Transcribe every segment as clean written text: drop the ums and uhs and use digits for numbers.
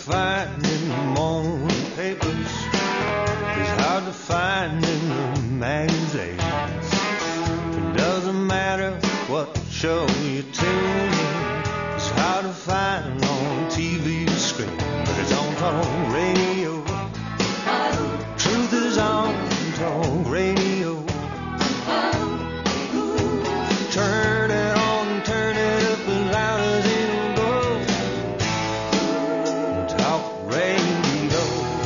find in the morning papers is hard to find in the magazines. It doesn't matter what show you tune in, it's hard to find on TV screen, but it's on talk radio. Truth is on talk radio. Turn it on, turn it up as loud as it'll go. Talk radio.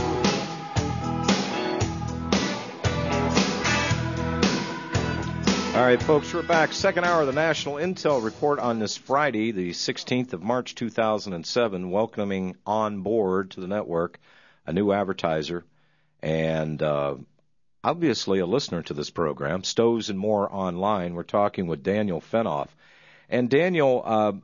All right, folks, we're back. Second hour of the National Intel Report on this Friday, the 16th of March, 2007, welcoming on board to the network a new advertiser and obviously a listener to this program, Stoves and More Online. We're talking with Daniel Fennoff. And Daniel,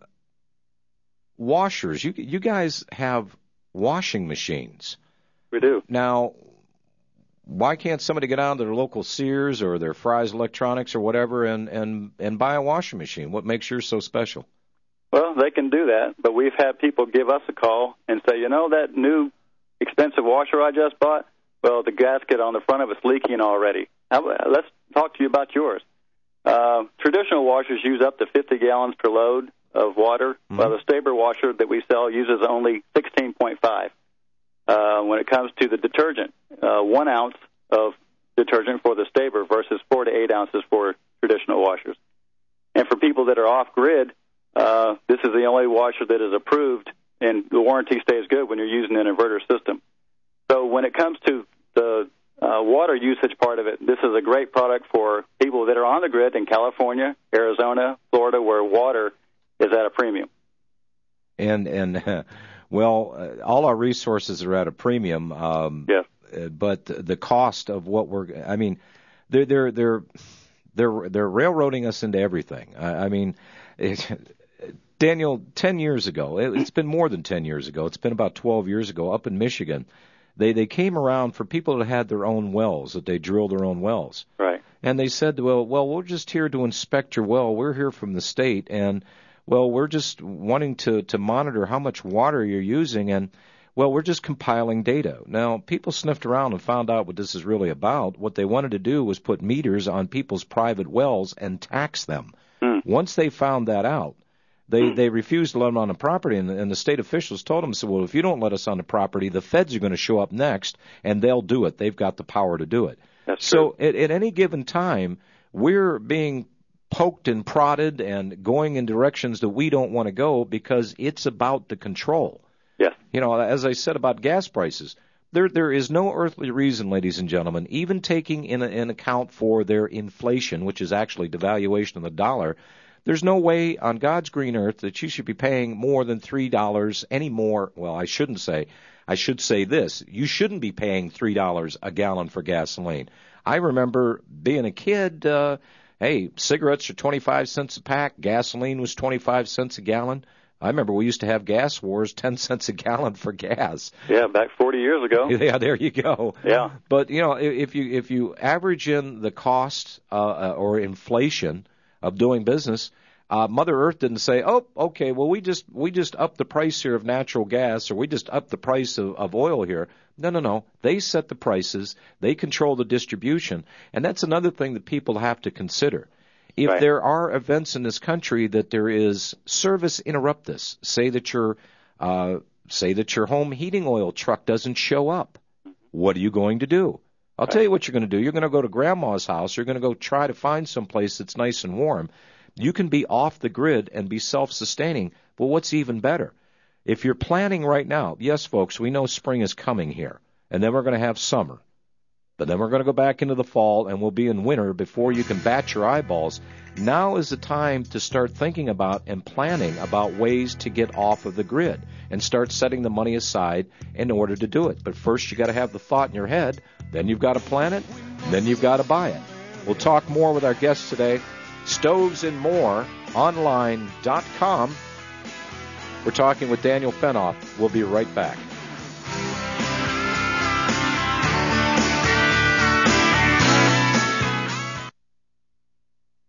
washers, you guys have washing machines. We do. Now, why can't somebody get down to their local Sears or their Fry's Electronics or whatever and buy a washing machine? What makes yours so special? Well, they can do that, but we've had people give us a call and say, you know, that new expensive washer I just bought, well, the gasket on the front of it's leaking already. Let's talk to you about yours. Traditional washers use up to 50 gallons per load of water, while the Staber washer that we sell uses only 16.5. When it comes to the detergent, 1 ounce of detergent for the Staber versus 4 to 8 ounces for traditional washers. And for people that are off-grid, this is the only washer that is approved, and the warranty stays good when you're using an inverter system. So when it comes to the water usage part of it, this is a great product for people that are on the grid in California, Arizona, Florida, where water is at a premium. And well, all our resources are at a premium. Yes. But the cost of what they're railroading us into everything. I mean, Daniel, 10 years ago, it's been more than 10 years ago. It's been about 12 years ago up in Michigan. They came around for people that had their own wells, that they drilled their own wells. Right. And they said, well, we're just here to inspect your well. We're here from the state, and, well, we're just wanting to monitor how much water you're using, and, well, we're just compiling data. Now, people sniffed around and found out what this is really about. What they wanted to do was put meters on people's private wells and tax them. Once they found that out, they refused to let them on the property, and the state officials told them, well, if you don't let us on the property, the feds are going to show up next, and they'll do it. They've got the power to do it. That's true. So at any given time, we're being poked and prodded and going in directions that we don't want to go because it's about the control. Yes. You know, as I said about gas prices, there is no earthly reason, ladies and gentlemen, even taking in account for their inflation, which is actually devaluation of the dollar. There's no way on God's green earth that you should be paying more than $3 any more. Well, I should say this. You shouldn't be paying $3 a gallon for gasoline. I remember being a kid, hey, cigarettes are 25 cents a pack. Gasoline was 25 cents a gallon. I remember we used to have gas wars, 10 cents a gallon for gas. Yeah, back 40 years ago. Yeah, there you go. Yeah. But, you know, if you average in the cost or inflation of doing business, Mother Earth didn't say, oh, okay, well, we just upped the price here of natural gas, or we just upped the price of oil here. No. They set the prices. They control the distribution. And that's another thing that people have to consider. If there are events in this country that there is service interruptus, say that your home heating oil truck doesn't show up, what are you going to do? I'll tell you what you're going to do. You're going to go to Grandma's house. You're going to go try to find some place that's nice and warm. You can be off the grid and be self-sustaining. But what's even better? If you're planning right now, yes, folks, we know spring is coming here, and then we're going to have summer. But then we're going to go back into the fall, and we'll be in winter before you can bat your eyeballs. Now is the time to start thinking about and planning about ways to get off of the grid and start setting the money aside in order to do it. But first, you got to have the thought in your head. Then you've got to plan it. Then you've got to buy it. We'll talk more with our guests today. StovesandMoreOnline.com. We're talking with Daniel Fennoff. We'll be right back.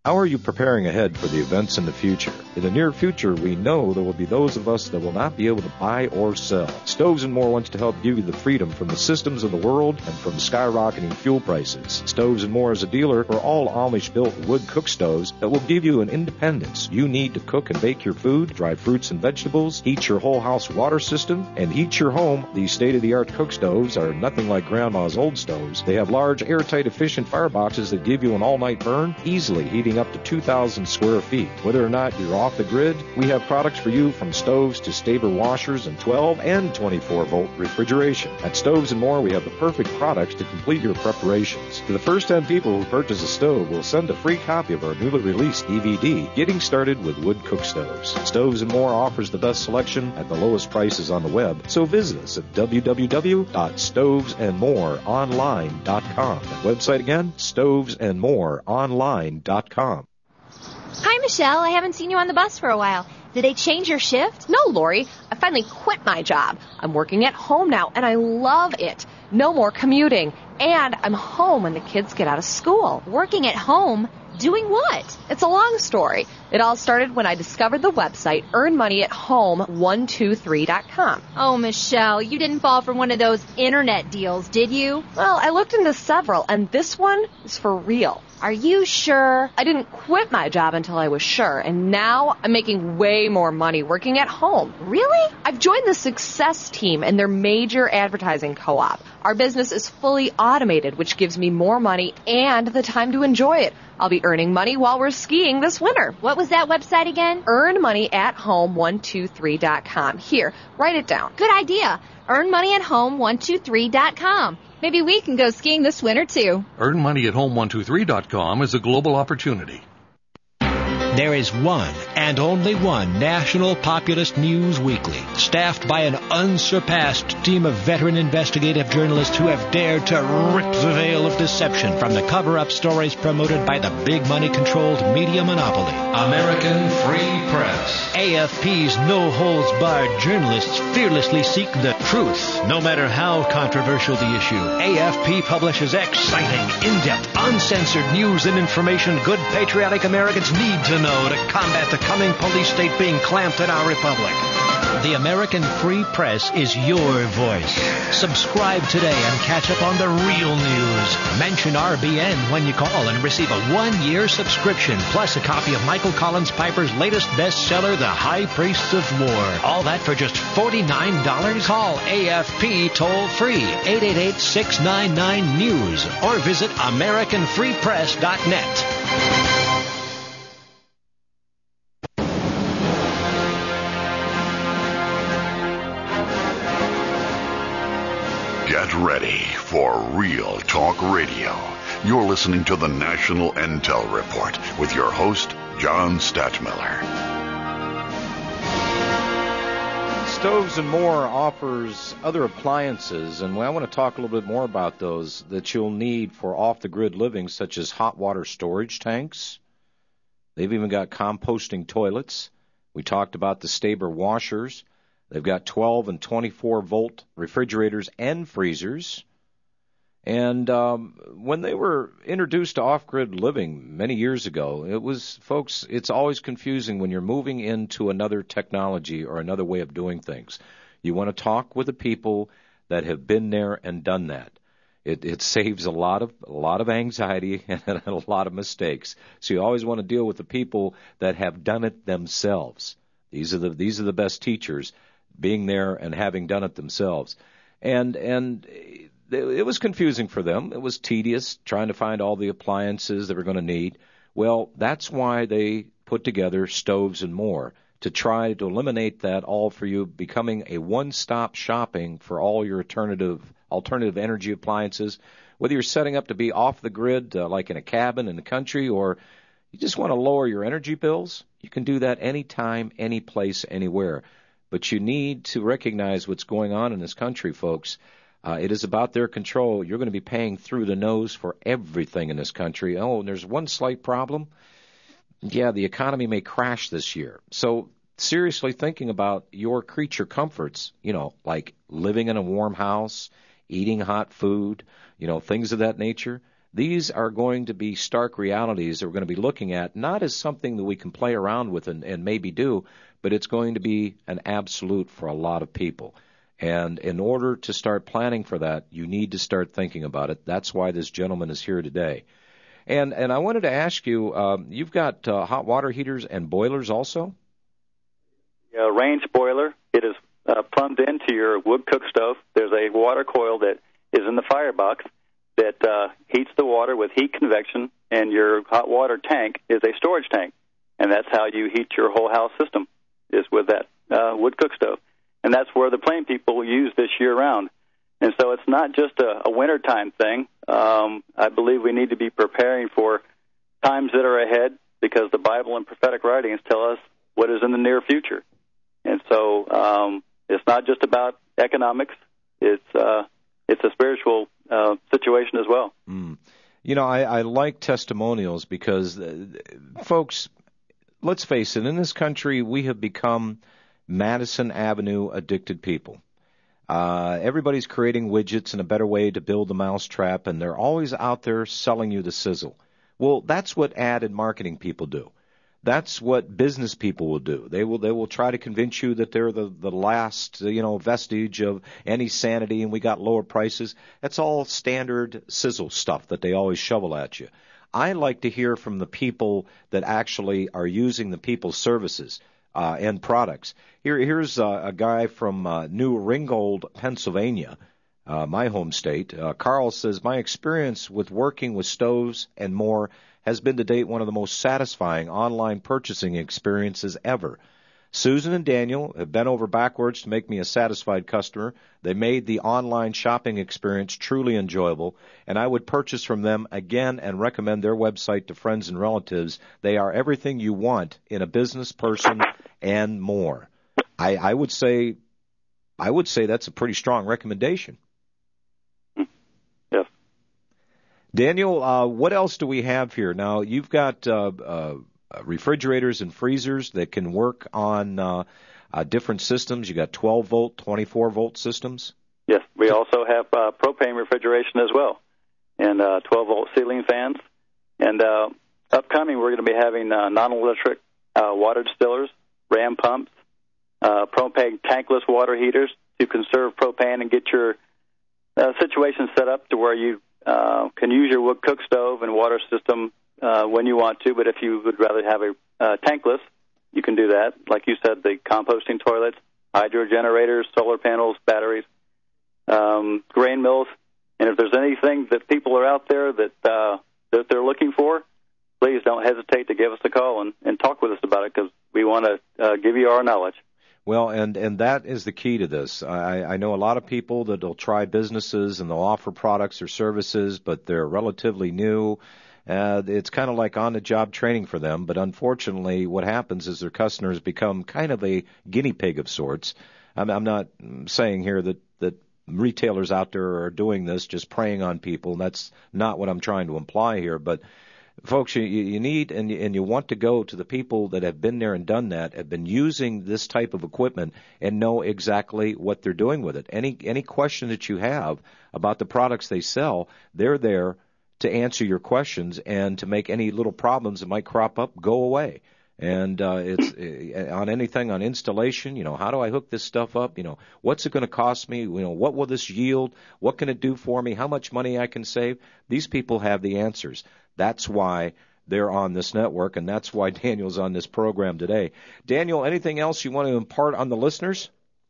How are you preparing ahead for the events in the future? In the near future, we know there will be those of us that will not be able to buy or sell. Stoves & More wants to help give you the freedom from the systems of the world and from skyrocketing fuel prices. Stoves & More is a dealer for all Amish-built wood cook stoves that will give you an independence you need to cook and bake your food, dry fruits and vegetables, heat your whole house water system, and heat your home. These state-of-the-art cook stoves are nothing like Grandma's old stoves. They have large, airtight, efficient fireboxes that give you an all-night burn, easily heating up to 2,000 square feet. Whether or not you're off the grid, we have products for you from stoves to Staber washers and 12 and 24-volt refrigeration. At Stoves & More, we have the perfect products to complete your preparations. To the first 10 people who purchase a stove, we'll send a free copy of our newly released DVD, Getting Started with Wood Cook Stoves. Stoves & More offers the best selection at the lowest prices on the web, so visit us at www.stovesandmoreonline.com. That website again, stovesandmoreonline.com. Hi, Michelle. I haven't seen you on the bus for a while. Did they change your shift? No, Lori. I finally quit my job. I'm working at home now, and I love it. No more commuting. And I'm home when the kids get out of school. Working at home? Doing what? It's a long story. It all started when I discovered the website earnmoneyathome123.com. Oh, Michelle, you didn't fall for one of those internet deals, did you? Well, I looked into several, and this one is for real. Are you sure? I didn't quit my job until I was sure, and now I'm making way more money working at home. Really? I've joined the Success Team and their major advertising co-op. Our business is fully automated, which gives me more money and the time to enjoy it. I'll be earning money while we're skiing this winter. What was that website again? earnmoneyathome123.com. Here, write it down. Good idea. earnmoneyathome123.com. Maybe we can go skiing this winter, too. earnmoneyathome123.com is a global opportunity. There is one and only one national populist news weekly, staffed by an unsurpassed team of veteran investigative journalists who have dared to rip the veil of deception from the cover-up stories promoted by the big money-controlled media monopoly. American Free Press. AFP's no-holds-barred journalists fearlessly seek the truth, no matter how controversial the issue. AFP publishes exciting, in-depth, uncensored news and information good patriotic Americans need to know to combat the coming police state being clamped in our republic. The American Free Press is your voice. Subscribe today and catch up on the real news. Mention RBN when you call and receive a 1-year subscription, plus a copy of Michael Collins Piper's latest bestseller, The High Priests of War. All that for just $49? Call AFP toll-free, 888-699-NEWS, or visit AmericanFreePress.net. Get ready for Real Talk Radio. You're listening to the National Intel Report with your host, John Stadtmiller. Stoves & More offers other appliances, and I want to talk a little bit more about those that you'll need for off-the-grid living, such as hot water storage tanks. They've even got composting toilets. We talked about the Staber washers. They've got 12 and 24-volt refrigerators and freezers. And when they were introduced to off-grid living many years ago, it was, folks, it's always confusing when you're moving into another technology or another way of doing things. You want to talk with the people that have been there and done that. It saves a lot of anxiety and a lot of mistakes. So you always want to deal with the people that have done it themselves. These are the best teachers, being there and having done it themselves. And it was confusing for them. It was tedious trying to find all the appliances they were going to need. Well, that's why they put together Stoves & More, to try to eliminate that all for you, becoming a one-stop shopping for all your alternative energy appliances, whether you're setting up to be off the grid, like in a cabin in the country, or you just want to lower your energy bills. You can do that anytime, any place, anywhere. But you need to recognize what's going on in this country, folks. It is about their control. You're going to be paying through the nose for everything in this country. Oh, and there's one slight problem. Yeah, the economy may crash this year. So seriously thinking about your creature comforts, like living in a warm house, eating hot food, things of that nature. These are going to be stark realities that we're going to be looking at, not as something that we can play around with and maybe do, but it's going to be an absolute for a lot of people. And in order to start planning for that, you need to start thinking about it. That's why this gentleman is here today. And I wanted to ask you, you've got hot water heaters and boilers also? Yeah, range boiler. It is plumbed into your wood cook stove. There's a water coil that is in the firebox that heats the water with heat convection, and your hot water tank is a storage tank. And that's how you heat your whole house system, is with that wood cook stove. And that's where the plain people use this year-round. And so it's not just a wintertime thing. I believe we need to be preparing for times that are ahead, because the Bible and prophetic writings tell us what is in the near future. And so it's not just about economics. It's a spiritual situation as well. You know, I like testimonials because, folks, let's face it, in this country we have become Madison Avenue addicted people. Everybody's creating widgets and a better way to build the mousetrap, and they're always out there selling you the sizzle. Well, that's what ad and marketing people do. That's what business people will do. They will try to convince you that they're the last, vestige of any sanity, and we got lower prices. That's all standard sizzle stuff that they always shovel at you. I like to hear from the people that actually are using the people's services and products. Here's a guy from New Ringgold, Pennsylvania, my home state. Carl says, my experience with working with stoves and more has been to date one of the most satisfying online purchasing experiences ever. Susan and Daniel have bent over backwards to make me a satisfied customer. They made the online shopping experience truly enjoyable, and I would purchase from them again and recommend their website to friends and relatives. They are everything you want in a business person and more. I would say that's a pretty strong recommendation. Yes. Daniel, what else do we have here? Now, you've got refrigerators and freezers that can work on different systems. You got 12-volt, 24-volt systems? Yes, we also have propane refrigeration as well, and 12-volt ceiling fans. And upcoming, we're going to be having non-electric water distillers, ram pumps, propane tankless water heaters to conserve propane and get your situation set up to where you can use your wood cook stove and water system when you want to, but if you would rather have a tankless, you can do that. Like you said, the composting toilets, hydro generators, solar panels, batteries, grain mills. And if there's anything that people are out there that they're looking for, please don't hesitate to give us a call and talk with us about it, because we want to give you our knowledge. Well, and that is the key to this. I know a lot of people that will try businesses and they'll offer products or services, but they're relatively new. It's kind of like on-the-job training for them, but unfortunately what happens is their customers become kind of a guinea pig of sorts. I'm not saying here that retailers out there are doing this, just preying on people, and that's not what I'm trying to imply here, but folks, you need and you want to go to the people that have been there and done that, have been using this type of equipment and know exactly what they're doing with it. Any question that you have about the products they sell, they're there to answer your questions and to make any little problems that might crop up go away. And it's on anything on installation, how do I hook this stuff up? What's it going to cost me? What will this yield? What can it do for me? How much money I can save? These people have the answers. That's why they're on this network, and that's why Daniel's on this program today. Daniel, anything else you want to impart on the listeners?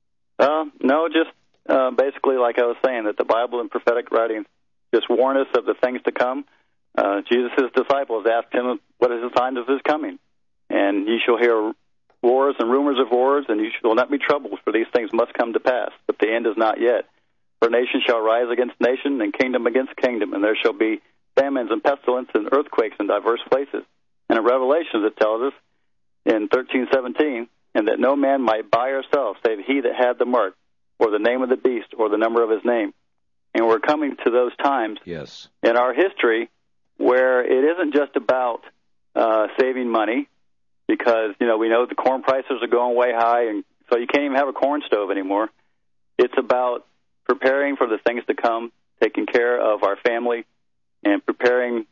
No, just basically like I was saying, that the Bible and prophetic writings just warn us of the things to come. Jesus' disciples asked him, what is the sign of his coming? And ye shall hear wars and rumors of wars, and you shall not be troubled, for these things must come to pass, but the end is not yet. For nation shall rise against nation, and kingdom against kingdom, and there shall be famines and pestilence and earthquakes in diverse places. And in Revelations it tells us in 13:17, and that no man might buy or sell, save he that had the mark, or the name of the beast, or the number of his name. And we're coming to those times in our history where it isn't just about saving money, because, we know the corn prices are going way high, and so you can't even have a corn stove anymore. It's about preparing for the things to come, taking care of our family, and preparing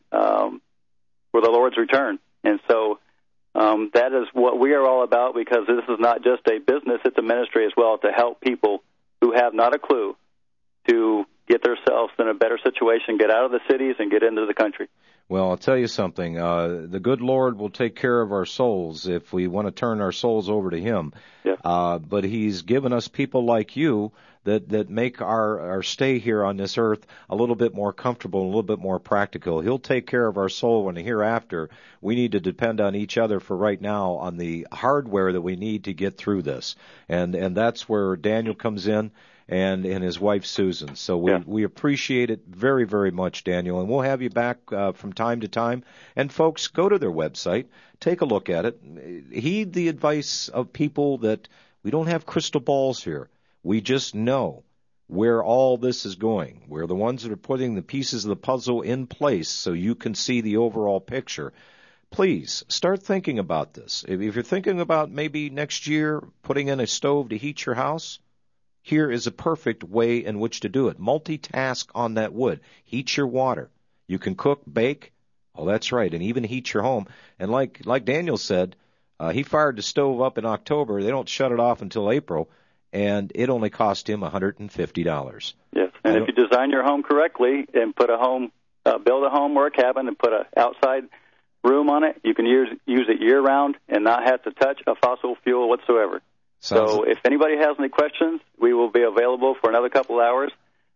for the Lord's return. And so that is what we are all about, because this is not just a business, it's a ministry as well, to help people who have not a clue to get themselves in a better situation, get out of the cities and get into the country. Well, I'll tell you something. The good Lord will take care of our souls if we want to turn our souls over to Him. Yeah. But He's given us people like you that make our stay here on this earth a little bit more comfortable, a little bit more practical. He'll take care of our soul in the hereafter. We need to depend on each other for right now on the hardware that we need to get through this. And that's where Daniel comes in. And his wife, Susan. So we appreciate it very, very much, Daniel. And we'll have you back from time to time. And, folks, go to their website. Take a look at it. Heed the advice of people that we don't have crystal balls here. We just know where all this is going. We're the ones that are putting the pieces of the puzzle in place so you can see the overall picture. Please, start thinking about this. If you're thinking about maybe next year putting in a stove to heat your house, here is a perfect way in which to do it. Multitask on that wood. Heat your water. You can cook, bake. Oh, that's right, and even heat your home. And like Daniel said, he fired the stove up in October. They don't shut it off until April, and it only cost him $150. Yes, and if you design your home correctly and put build a home or a cabin and put an outside room on it, you can use it year-round and not have to touch a fossil fuel whatsoever. So if anybody has any questions, we will be available for another couple hours.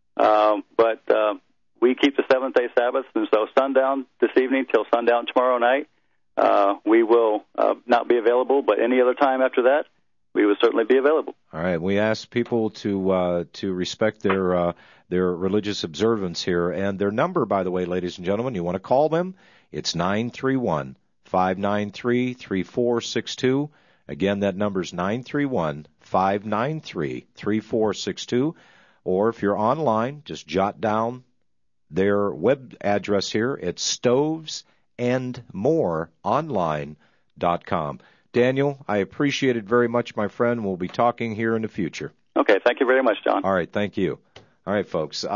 But we keep the seventh-day Sabbath, and so sundown this evening till sundown tomorrow night, we will not be available. But any other time after that, we will certainly be available. All right. We ask people to respect their religious observance here. And their number, by the way, ladies and gentlemen, you want to call them, it's 931-593-3462. Again, that number is 931-593-3462. Or if you're online, just jot down their web address here. It's stovesandmoreonline.com. Daniel, I appreciate it very much, my friend. We'll be talking here in the future. Okay, thank you very much, John. All right, thank you. All right, folks.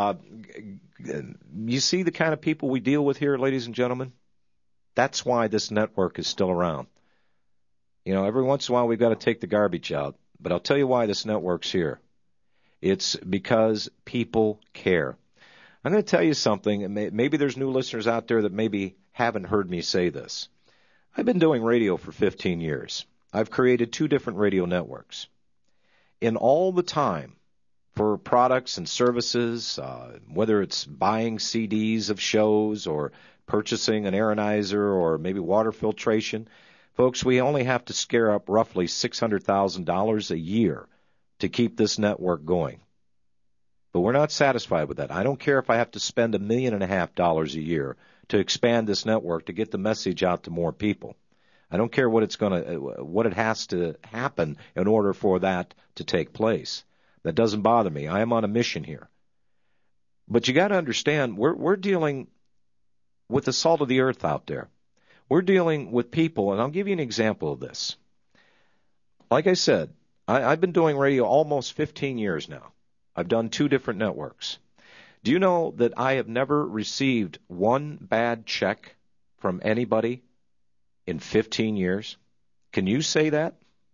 You see the kind of people we deal with here, ladies and gentlemen? That's why this network is still around. You know, every once in a while we've got to take the garbage out. But I'll tell you why this network's here. It's because people care. I'm going to tell you something. Maybe there's new listeners out there that maybe haven't heard me say this. I've been doing radio for 15 years. I've created 2 different radio networks. In all the time for products and services, whether it's buying CDs of shows or purchasing an aeronizer or maybe water filtration, folks, we only have to scare up roughly $600,000 a year to keep this network going. But we're not satisfied with that. I don't care if I have to spend $1.5 million a year to expand this network to get the message out to more people. I don't care what it has to happen in order for that to take place. That doesn't bother me. I am on a mission here. But you got to understand, we're dealing with the salt of the earth out there. We're dealing with people, and I'll give you an example of this. Like I said, I've been doing radio almost 15 years now. I've done 2 different networks. Do you know that I have never received one bad check from anybody in 15 years? Can you say that?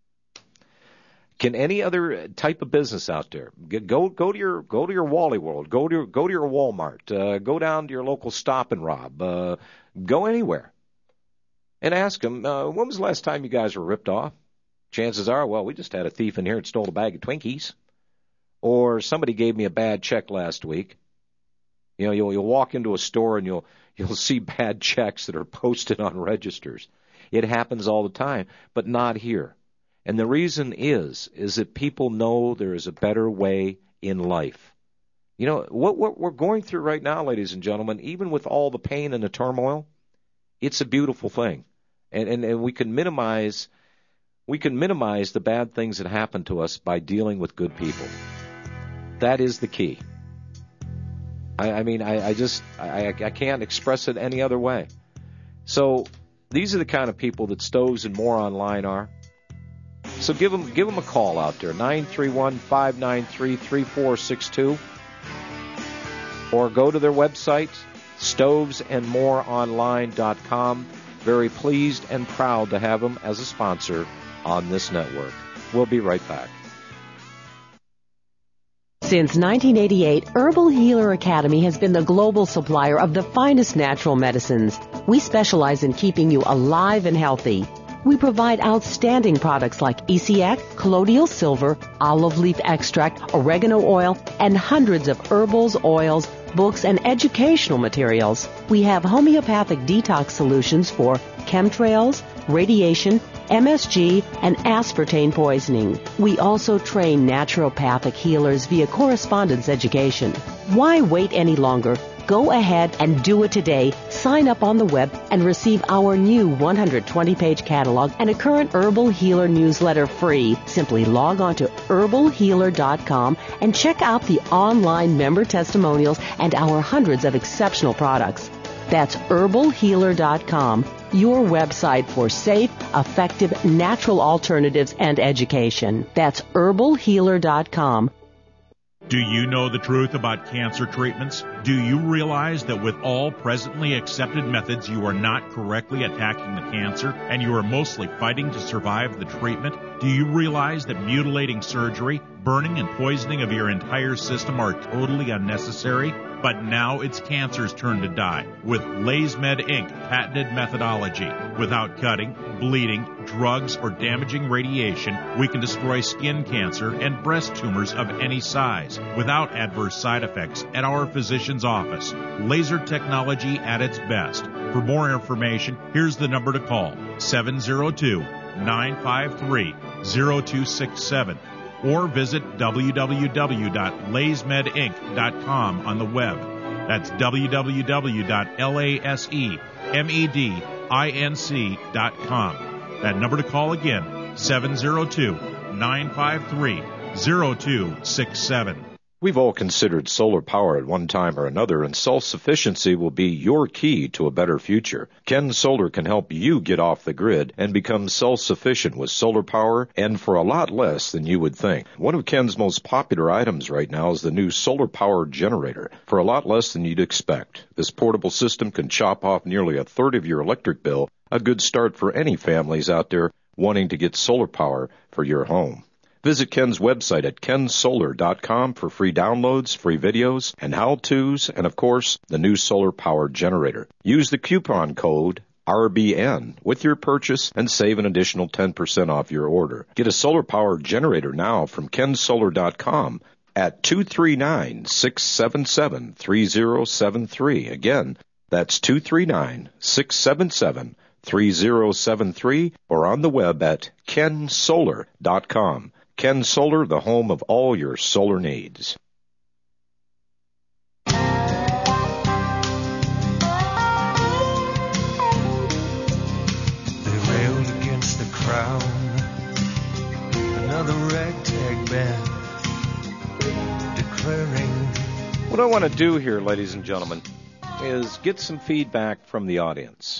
Can any other type of business out there go to your Wally World, go to your Walmart, go down to your local Stop and Rob, go anywhere, and ask them, when was the last time you guys were ripped off? Chances are, well, we just had a thief in here and stole a bag of Twinkies. Or somebody gave me a bad check last week. You know, you'll walk into a store and you'll see bad checks that are posted on registers. It happens all the time, but not here. And the reason is that people know there is a better way in life. You know, what we're going through right now, ladies and gentlemen, even with all the pain and the turmoil, it's a beautiful thing. And we can minimize the bad things that happen to us by dealing with good people. That is the key. I can't express it any other way. So these are the kind of people that Stoves and More Online are. So give them a call out there, 931-593-3462. Or go to their website, stovesandmoreonline.com. Very pleased and proud to have them as a sponsor on this network. We'll be right back. Since 1988, Herbal Healer Academy has been the global supplier of the finest natural medicines. We specialize in keeping you alive and healthy. We provide outstanding products like ECX, colloidal silver, olive leaf extract, oregano oil, and hundreds of herbals, oils, books, and educational materials. We have homeopathic detox solutions for chemtrails, radiation, MSG, and aspartame poisoning. We also train naturopathic healers via correspondence education. Why wait any longer? Go ahead and do it today. Sign up on the web and receive our new 120-page catalog and a current Herbal Healer newsletter free. Simply log on to herbalhealer.com and check out the online member testimonials and our hundreds of exceptional products. That's herbalhealer.com, your website for safe, effective, natural alternatives and education. That's herbalhealer.com. Do you know the truth about cancer treatments? Do you realize that with all presently accepted methods, you are not correctly attacking the cancer and you are mostly fighting to survive the treatment? Do you realize that mutilating surgery, burning and poisoning of your entire system are totally unnecessary? But now it's cancer's turn to die with LazeMed Inc. patented methodology. Without cutting, bleeding, drugs, or damaging radiation, we can destroy skin cancer and breast tumors of any size without adverse side effects at our physician's office. Laser technology at its best. For more information, here's the number to call, 702-953-0267. Or visit www.lazemedinc.com on the web. That's www.lazemedinc.com. That number to call again, 702-953-0267. We've all considered solar power at one time or another, and self-sufficiency will be your key to a better future. Ken Solar can help you get off the grid and become self-sufficient with solar power, and for a lot less than you would think. One of Ken's most popular items right now is the new solar power generator, for a lot less than you'd expect. This portable system can chop off nearly a third of your electric bill, a good start for any families out there wanting to get solar power for your home. Visit Ken's website at kensolar.com for free downloads, free videos, and how-tos, and of course, the new solar power generator. Use the coupon code RBN with your purchase and save an additional 10% off your order. Get a solar power generator now from kensolar.com at 239-677-3073. Again, that's 239-677-3073 or on the web at kensolar.com. Ken Solar, the home of all your solar needs. They railed against the crown, another ragtag band declaring. What I want to do here, ladies and gentlemen, is get some feedback from the audience.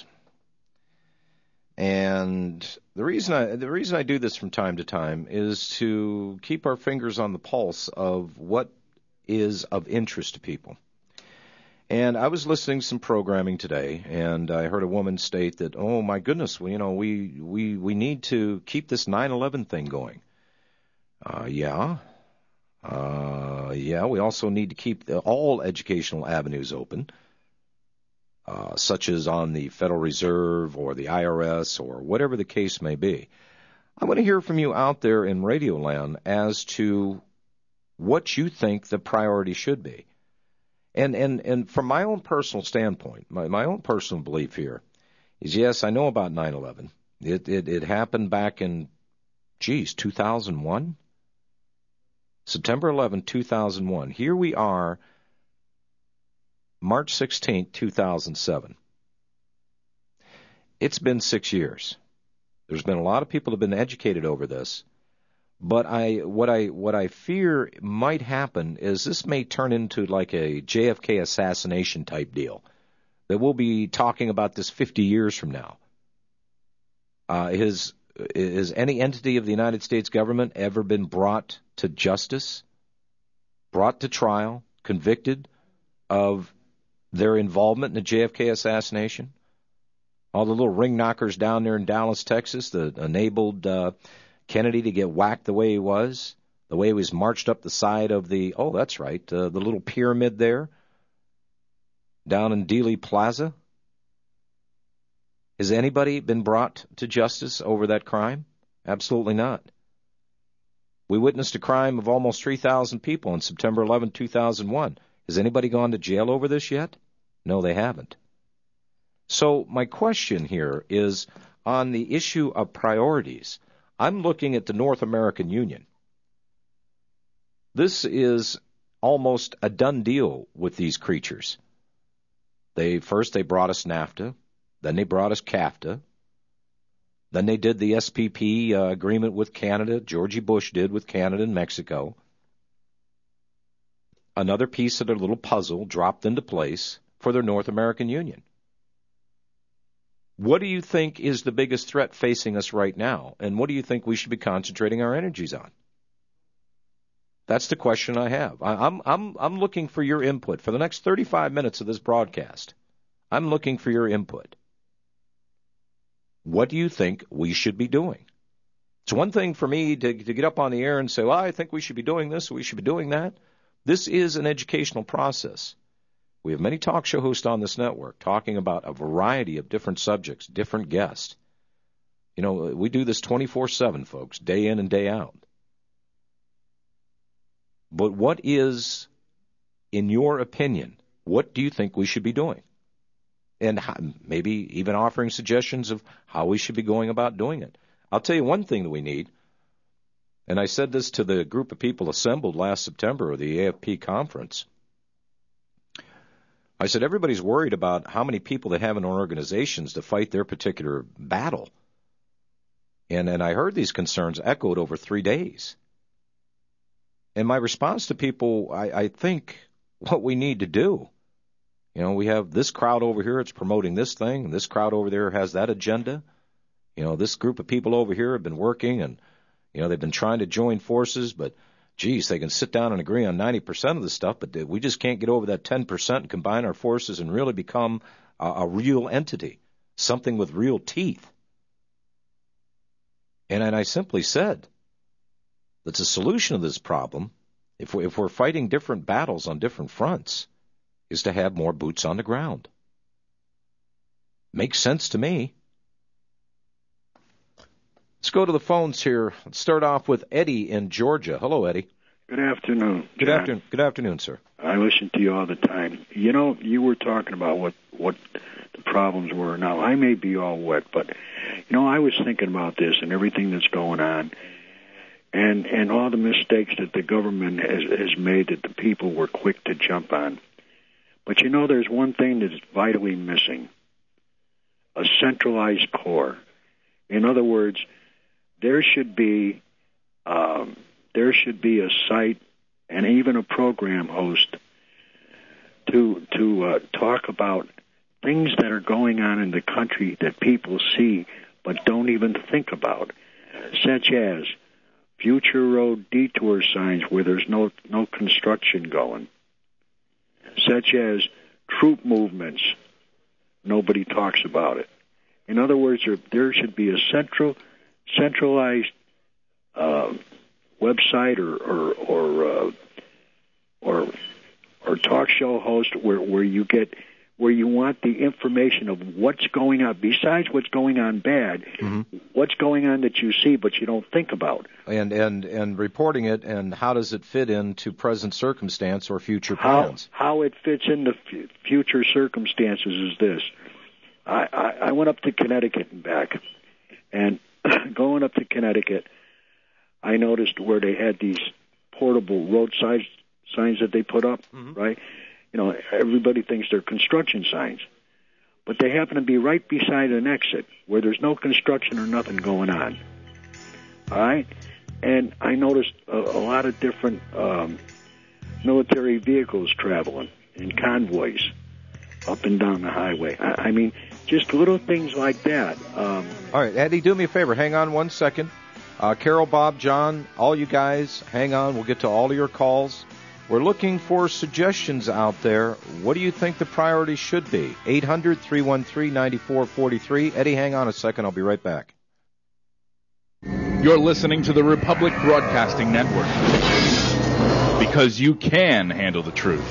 And the reason I do this from time to time is to keep our fingers on the pulse of what is of interest to people. And I was listening to some programming today, and I heard a woman state that, oh my goodness, we need to keep this 9/11 thing going. Yeah, we also need to keep all educational avenues open. Such as on the Federal Reserve or the IRS or whatever the case may be. I want to hear from you out there in Radio Land as to what you think the priority should be. And from my own personal standpoint, my own personal belief here is, yes, I know about 9/11. It happened back in, 2001? September 11, 2001. Here we are, March 16, 2007. It's been 6 years. There's been a lot of people who have been educated over this, but what I fear might happen is this may turn into like a JFK assassination type deal, that we'll be talking about this 50 years from now. Has any entity of the United States government ever been brought to justice, brought to trial, convicted of their involvement in the JFK assassination? All the little ring knockers down there in Dallas, Texas, that enabled Kennedy to get whacked the way he was, the way he was marched up the side of the little pyramid there down in Dealey Plaza. Has anybody been brought to justice over that crime? Absolutely not. We witnessed a crime of almost 3,000 people on September 11, 2001. Has anybody gone to jail over this yet? No, they haven't. So my question here is on the issue of priorities. I'm looking at the North American Union. This is almost a done deal with these creatures. First they brought us NAFTA, then they brought us CAFTA, then they did the SPP agreement with Canada, Georgie Bush did with Canada and Mexico. Another piece of their little puzzle dropped into place for their North American Union. What do you think is the biggest threat facing us right now, and what do you think we should be concentrating our energies on? That's the question I have. I'm looking for your input for the next 35 minutes of this broadcast. I'm looking for your input. What do you think we should be doing? It's one thing for me to get up on the air and say, well, I think we should be doing this, or we should be doing that. This is an educational process. We have many talk show hosts on this network talking about a variety of different subjects, different guests. You know, we do this 24/7, folks, day in and day out. But what is, in your opinion, what do you think we should be doing? And maybe even offering suggestions of how we should be going about doing it. I'll tell you one thing that we need, and I said this to the group of people assembled last September at the AFP conference. I said, everybody's worried about how many people they have in organizations to fight their particular battle. And I heard these concerns echoed over 3 days. And my response to people, I think what we need to do, you know, we have this crowd over here, it's promoting this thing, and this crowd over there has that agenda. You know, this group of people over here have been working and, you know, they've been trying to join forces, but, geez, they can sit down and agree on 90% of the stuff, but we just can't get over that 10% and combine our forces and really become a real entity, something with real teeth. And I simply said that the solution to this problem, if we're fighting different battles on different fronts, is to have more boots on the ground. Makes sense to me. Let's go to the phones here. Let's start off with Eddie in Georgia. Hello, Eddie. Good afternoon. Good afternoon. Good afternoon, sir. I listen to you all the time. You know, you were talking about what the problems were. Now, I may be all wet, but, you know, I was thinking about this and everything that's going on and all the mistakes that the government has made that the people were quick to jump on. But, you know, there's one thing that's vitally missing, a centralized core. In other words, there should be a site and even a program host to talk about things that are going on in the country that people see but don't even think about, such as future road detour signs where there's no construction going, such as troop movements. Nobody talks about it. In other words, there should be a centralized website or talk show host where you want the information of what's going on besides what's going on bad, what's going on that you see but you don't think about, and reporting it, and how does it fit into present circumstance or future plans? How it fits into future circumstances is this. I went up to Connecticut and back, and going up to Connecticut, I noticed where they had these portable roadside signs that they put up, right? You know, everybody thinks they're construction signs, but they happen to be right beside an exit where there's no construction or nothing going on, all right? And I noticed a lot of different military vehicles traveling in convoys up and down the highway. I mean, just little things like that. All right, Eddie, do me a favor. Hang on 1 second. Carol, Bob, John, all you guys, hang on. We'll get to all of your calls. We're looking for suggestions out there. What do you think the priority should be? 800-313-9443. Eddie, hang on a second. I'll be right back. You're listening to the Republic Broadcasting Network, because you can handle the truth.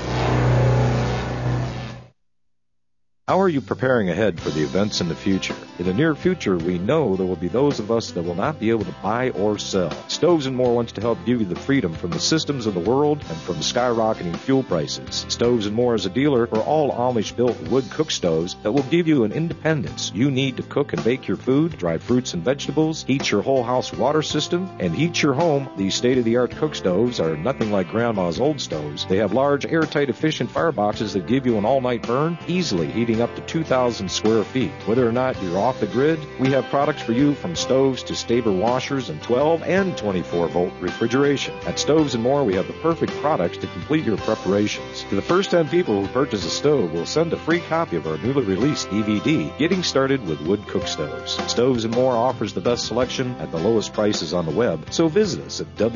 How are you preparing ahead for the events in the future? In the near future, we know there will be those of us that will not be able to buy or sell. Stoves & More wants to help give you the freedom from the systems of the world and from skyrocketing fuel prices. Stoves & More is a dealer for all Amish-built wood cook stoves that will give you an independence you need to cook and bake your food, dry fruits and vegetables, heat your whole house water system, and heat your home. These state-of-the-art cook stoves are nothing like Grandma's old stoves. They have large, airtight, efficient fireboxes that give you an all-night burn, easily heating up to 2,000 square feet. Whether or not you're off the grid, we have products for you from stoves to Staber washers and 12 and 24-volt refrigeration. At Stoves & More, we have the perfect products to complete your preparations. To the first 10 people who purchase a stove, we'll send a free copy of our newly released DVD, Getting Started with Wood Cook Stoves. Stoves & More offers the best selection at the lowest prices on the web, so visit us at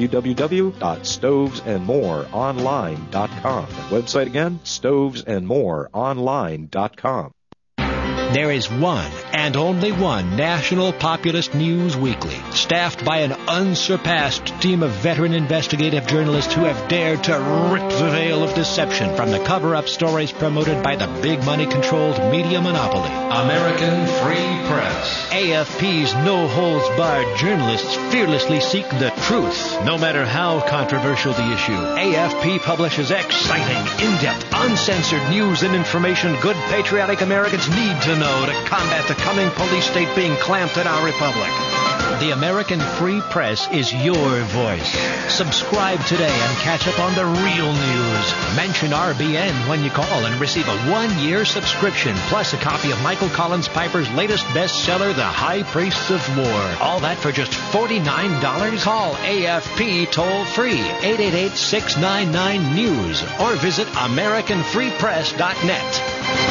www.stovesandmoreonline.com. That website again, stovesandmoreonline.com. There is one and only one national populist news weekly, staffed by an unsurpassed team of veteran investigative journalists who have dared to rip the veil of deception from the cover-up stories promoted by the big money-controlled media monopoly. American Free Press. AFP's no-holds-barred journalists fearlessly seek the truth, no matter how controversial the issue. AFP publishes exciting, in-depth, uncensored news and information good patriotic Americans need to know to combat the coming police state being clamped in our republic. The American Free Press is your voice. Subscribe today and catch up on the real news. Mention RBN when you call and receive a 1-year subscription, plus a copy of Michael Collins Piper's latest bestseller, The High Priests of War. All that for just $49? Call AFP toll-free, 888-699-NEWS, or visit AmericanFreePress.net.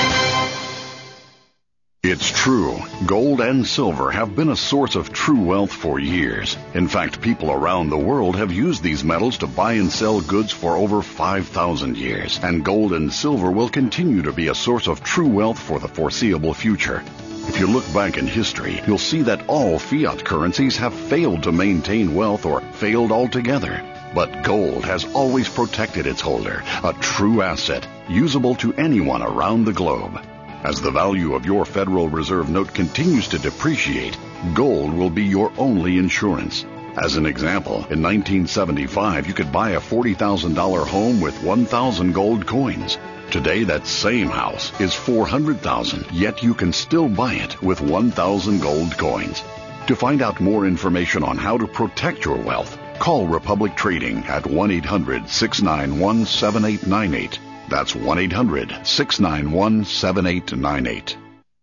It's true. Gold and silver have been a source of true wealth for years. In fact, people around the world have used these metals to buy and sell goods for over 5,000 years. And gold and silver will continue to be a source of true wealth for the foreseeable future. If you look back in history, you'll see that all fiat currencies have failed to maintain wealth or failed altogether. But gold has always protected its holder, a true asset, usable to anyone around the globe. As the value of your Federal Reserve note continues to depreciate, gold will be your only insurance. As an example, in 1975, you could buy a $40,000 home with 1,000 gold coins. Today, that same house is $400,000, yet you can still buy it with 1,000 gold coins. To find out more information on how to protect your wealth, call Republic Trading at 1-800-691-7898. That's 1-800-691-7898.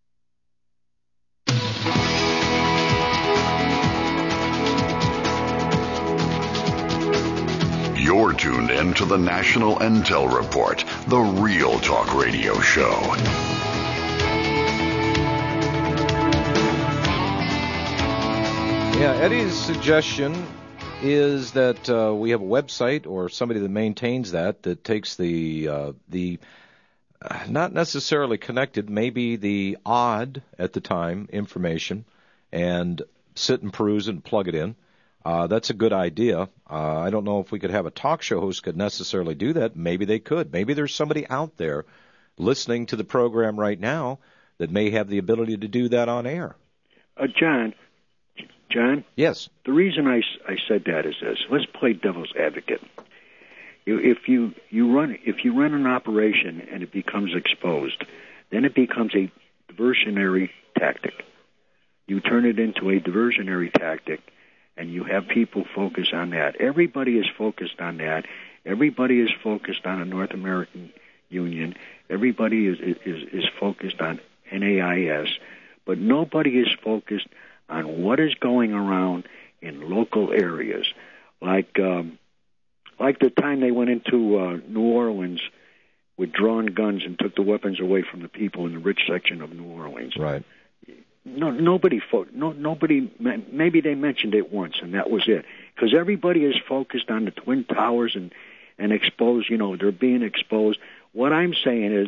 You're tuned in to the National Intel Report, the Real Talk Radio Show. Yeah, Eddie's suggestion is that we have a website or somebody that maintains that takes the not necessarily connected, maybe the odd at the time information, and sit and peruse and plug it in. That's a good idea. I don't know if we could have a talk show host could necessarily do that. Maybe they could. Maybe there's somebody out there listening to the program right now that may have the ability to do that on air. John? Yes. The reason I said that is this. Let's play devil's advocate. If you run an operation and it becomes exposed, then it becomes a diversionary tactic. You turn it into a diversionary tactic, and you have people focus on that. Everybody is focused on that. Everybody is focused on a North American Union. Everybody is focused on NAIS, but nobody is focused on what is going around in local areas, like the time they went into New Orleans with drawn guns and took the weapons away from the people in the rich section of New Orleans. Right. Nobody. Maybe they mentioned it once, and that was it. Because everybody is focused on the Twin Towers and and exposed, they're being exposed. What I'm saying is,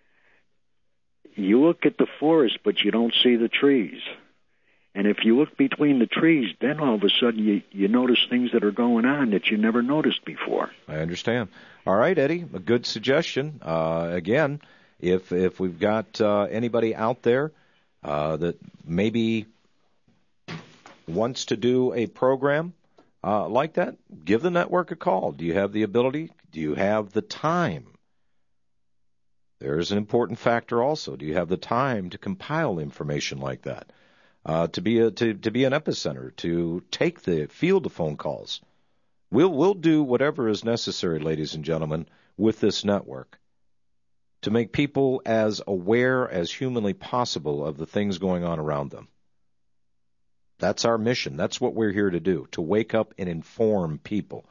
you look at the forest, but you don't see the trees. And if you look between the trees, then all of a sudden you notice things that are going on that you never noticed before. I understand. All right, Eddie, a good suggestion. Again, if we've got anybody out there that maybe wants to do a program like that, give the network a call. Do you have the ability? Do you have the time? There's an important factor also. Do you have the time to compile information like that? To be an epicenter, to take the field of phone calls. We'll do whatever is necessary, ladies and gentlemen, with this network to make people as aware as humanly possible of the things going on around them. That's our mission. That's what we're here to do, to wake up and inform people.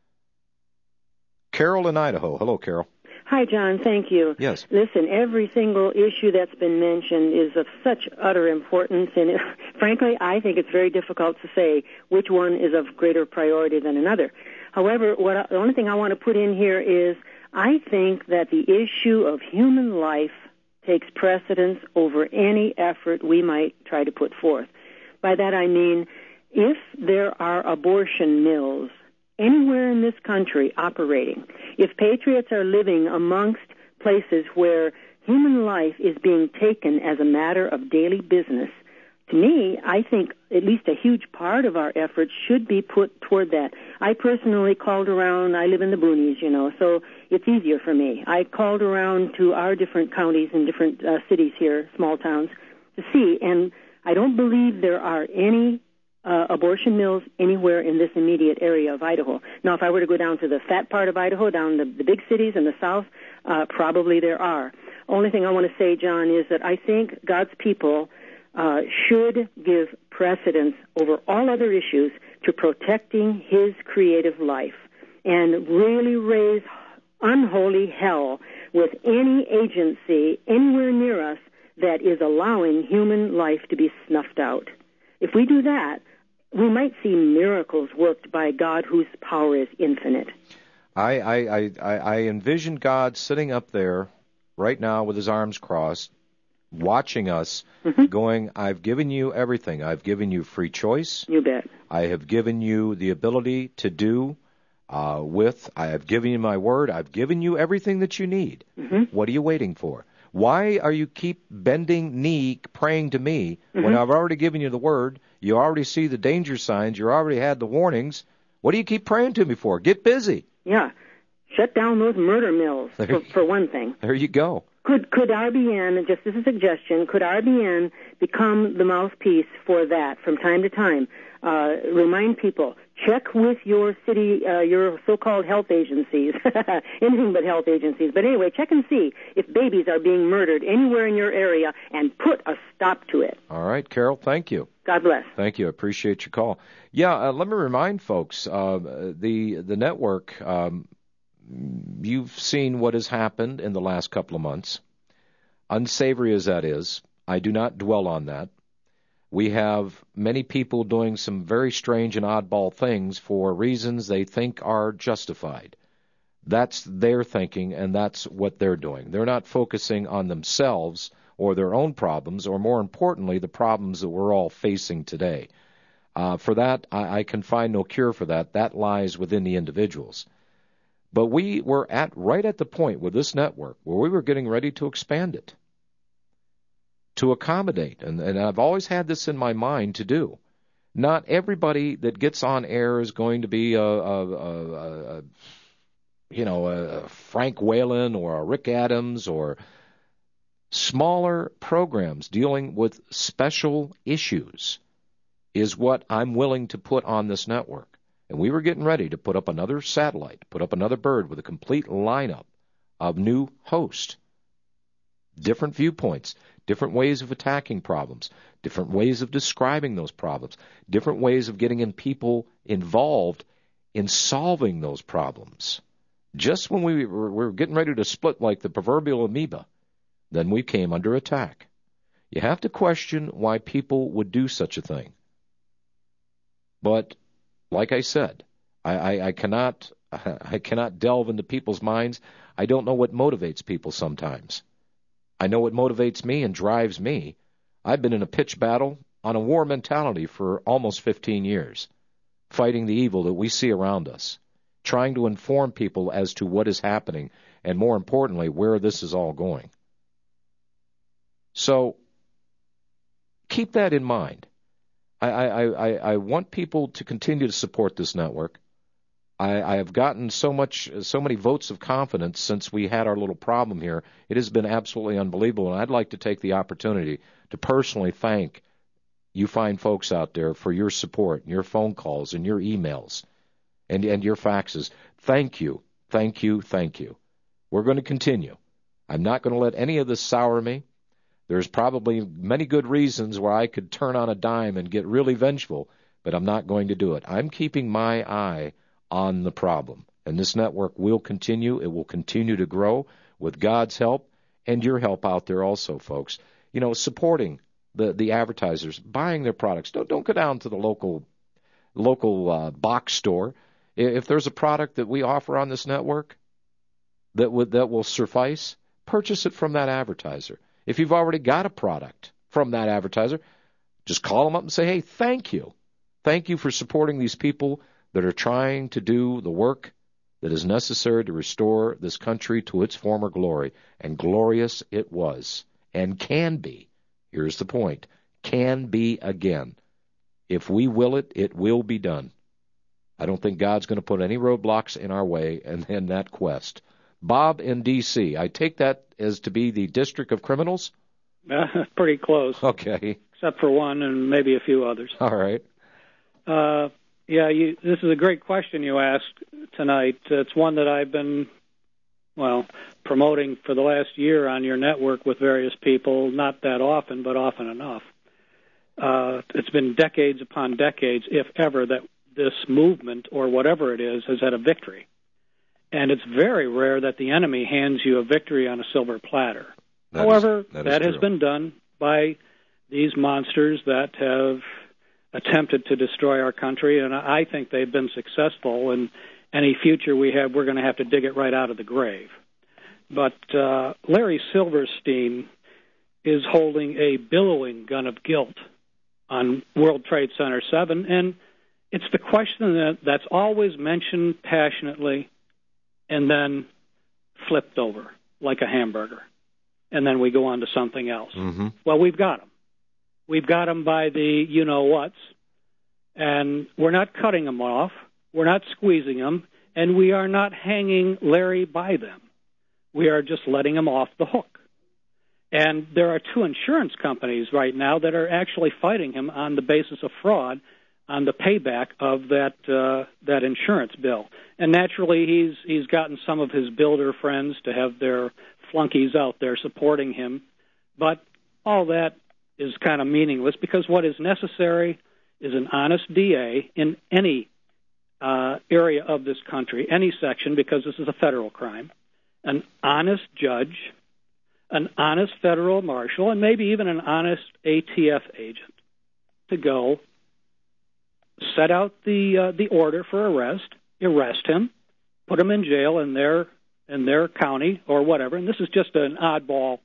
Carol in Idaho. Hello, Carol. Hi, John. Thank you. Yes. Listen, every single issue that's been mentioned is of such utter importance, and frankly, I think it's very difficult to say which one is of greater priority than another. However, the only thing I want to put in here is I think that the issue of human life takes precedence over any effort we might try to put forth. By that I mean, if there are abortion mills anywhere in this country operating, if patriots are living amongst places where human life is being taken as a matter of daily business, to me, I think at least a huge part of our efforts should be put toward that. I personally called around. I live in the boonies, so it's easier for me. I called around to our different counties and different cities here, small towns, to see, and I don't believe there are any abortion mills anywhere in this immediate area of Idaho. Now, if I were to go down to the fat part of Idaho, down the big cities in the south, probably there are. Only thing I want to say, John, is that I think God's people should give precedence over all other issues to protecting His creative life and really raise unholy hell with any agency anywhere near us that is allowing human life to be snuffed out. If we do that, we might see miracles worked by God whose power is infinite. I envision God sitting up there right now with His arms crossed, watching us, going, I've given you everything. I've given you free choice. You bet. I have given you the ability to do I have given you my word. I've given you everything that you need. What are you waiting for? Why are you keep bending knee praying to me when I've already given you the word? You already see the danger signs. You already had the warnings. What do you keep praying to me for? Get busy. Yeah. Shut down those murder mills, for one thing. There you go. Could RBN, just as a suggestion, could RBN become the mouthpiece for that from time to time? Remind people, check with your city, your so-called health agencies, anything but health agencies. But anyway, check and see if babies are being murdered anywhere in your area and put a stop to it. All right, Carol, thank you. God bless. Thank you. I appreciate your call. Yeah, let me remind folks, the network, you've seen what has happened in the last couple of months. Unsavory as that is, I do not dwell on that. We have many people doing some very strange and oddball things for reasons they think are justified. That's their thinking, and that's what they're doing. They're not focusing on themselves or their own problems, or more importantly, the problems that we're all facing today. For that, I can find no cure for that. That lies within the individuals. But we were right at the point with this network where we were getting ready to expand it, to accommodate, and I've always had this in my mind to do. Not everybody that gets on air is going to be a Frank Whalen or a Rick Adams, or smaller programs dealing with special issues is what I'm willing to put on this network. And we were getting ready to put up another satellite, put up another bird with a complete lineup of new hosts, different viewpoints, different ways of attacking problems, different ways of describing those problems, different ways of getting people involved in solving those problems. Just when we were getting ready to split like the proverbial amoeba, then we came under attack. You have to question why people would do such a thing. But like I said, I cannot I cannot delve into people's minds. I don't know what motivates people sometimes. I know what motivates me and drives me. I've been in a pitched battle on a war mentality for almost 15 years, fighting the evil that we see around us, trying to inform people as to what is happening, and more importantly, where this is all going. So keep that in mind. I want people to continue to support this network. I have gotten so many votes of confidence since we had our little problem here. It has been absolutely unbelievable, and I'd like to take the opportunity to personally thank you fine folks out there for your support, and your phone calls, and your emails, and your faxes. Thank you, thank you, thank you. We're going to continue. I'm not going to let any of this sour me. There's probably many good reasons where I could turn on a dime and get really vengeful, but I'm not going to do it. I'm keeping my eye on the problem, and this network will continue. It will continue to grow with God's help and your help out there also, folks. You know, supporting the advertisers, buying their products. Don't go down to the local box store. If there's a product that we offer on this network that will suffice, purchase it from that advertiser. If you've already got a product from that advertiser, just call them up and say, hey, thank you. Thank you for supporting these people that are trying to do the work that is necessary to restore this country to its former glory. And glorious it was, and can be. Here's the point. Can be again. If we will it, it will be done. I don't think God's going to put any roadblocks in our way in that quest. Bob in D.C., I take that as to be the District of Criminals? Pretty close. Okay. Except for one and maybe a few others. All right. This is a great question you asked tonight. It's one that I've been, promoting for the last year on your network with various people, not that often, but often enough. It's been decades upon decades, if ever, that this movement, or whatever it is, has had a victory. And it's very rare that the enemy hands you a victory on a silver platter. However, that has been done by these monsters that have attempted to destroy our country, and I think they've been successful. And any future we have, we're going to have to dig it right out of the grave. But Larry Silverstein is holding a billowing gun of guilt on World Trade Center 7, and it's the question that's always mentioned passionately and then flipped over like a hamburger, and then we go on to something else. Mm-hmm. Well, we've got them. We've got them by the you-know-whats, and we're not cutting them off, we're not squeezing them, and we are not hanging Larry by them. We are just letting him off the hook. And there are two insurance companies right now that are actually fighting him on the basis of fraud on the payback of that insurance bill. And naturally, he's gotten some of his builder friends to have their flunkies out there supporting him. But all that is kind of meaningless, because what is necessary is an honest DA in any area of this country, any section, because this is a federal crime, an honest judge, an honest federal marshal, and maybe even an honest ATF agent to go set out the order for arrest him, put him in jail in their county or whatever. And this is just an oddball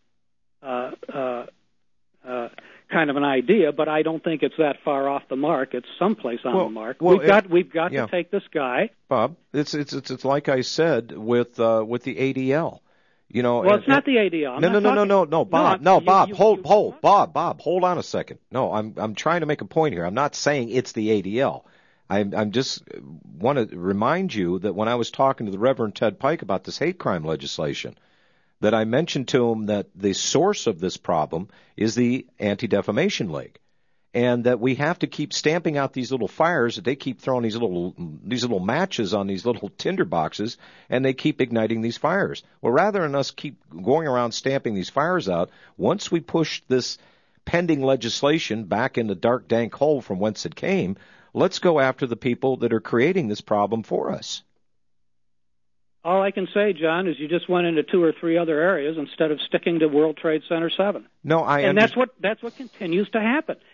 kind of an idea, but I don't think it's that far off the mark. It's someplace on the mark. We've got to take this guy. Bob, it's like I said with the ADL. You know, well, it's not the ADL. No, Bob. Bob, hold on a second. No, I'm trying to make a point here. I'm not saying it's the ADL. I'm just want to remind you that when I was talking to the Reverend Ted Pike about this hate crime legislation, that I mentioned to him that the source of this problem is the Anti-Defamation League, and that we have to keep stamping out these little fires, that they keep throwing these little matches on these little tinder boxes, and they keep igniting these fires. Well, rather than us keep going around stamping these fires out, once we push this pending legislation back in the dark, dank hole from whence it came, let's go after the people that are creating this problem for us. All I can say, John, is you just went into 2 or 3 other areas instead of sticking to World Trade Center 7. No, that's what continues to happen.